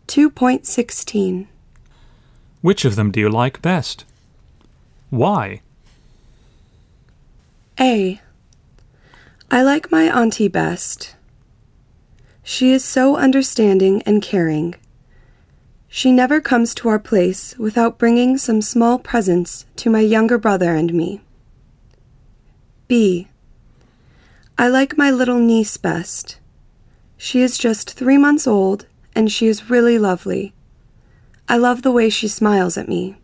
2.16. Which of them do you like best? Why? A. I like my auntie best. She is so understanding and caring. She never comes to our place without bringing some small presents to my younger brother and me. B. I like my little niece best. She is just 3 months old, and she is really lovely. I love the way she smiles at me.